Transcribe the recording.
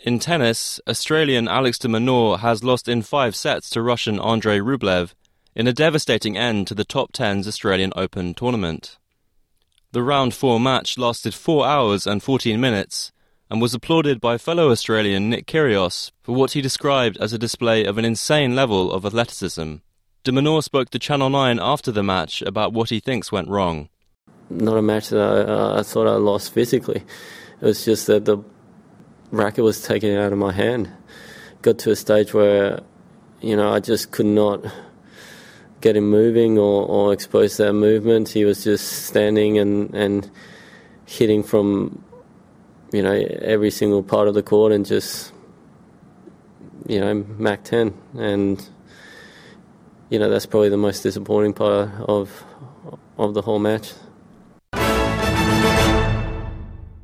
In tennis, Australian Alex de Minaur has lost in 5 sets to Russian Andrei Rublev in a devastating end to the top 10's Australian Open tournament. The round 4 match lasted 4 hours and 14 minutes and was applauded by fellow Australian Nick Kyrgios for what he described as a display of an insane level of athleticism. De Minaur spoke to Channel 9 after the match about what he thinks went wrong. Not a match that I thought I lost physically. It was just that the racket was taken out of my hand. Got to a stage where, I just could not get him moving or expose that movement. He was just standing and hitting from, every single part of the court and just, Mach 10. And, that's probably the most disappointing part of the whole match.